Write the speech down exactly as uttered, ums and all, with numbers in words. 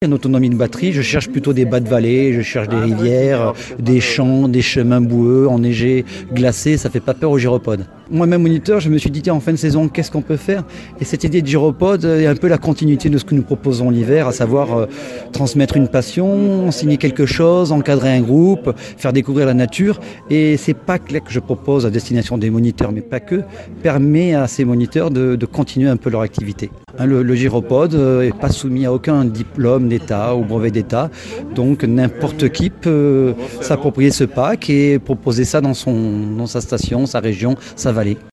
En autonomie de batterie, je cherche plutôt des bas de vallée, je cherche des rivières, des champs, des chemins boueux, enneigés, glacés, ça fait pas peur aux gyropodes. Moi-même moniteur, je me suis dit, tiens, en fin de saison, qu'est-ce qu'on peut faire ? Et cette idée de gyropode est un peu la continuité de ce que nous proposons l'hiver, à savoir euh, transmettre une passion, enseigner quelque chose, encadrer un groupe, faire découvrir la nature. Et ces packs-là que je propose à destination des moniteurs, mais pas que, permet à ces moniteurs de, de continuer un peu leur activité. Hein, le, le gyropode n'est pas soumis à aucun diplôme d'État ou brevet d'État, donc n'importe qui peut s'approprier ce pack et proposer ça dans, son, dans sa station, sa région, sa vallée.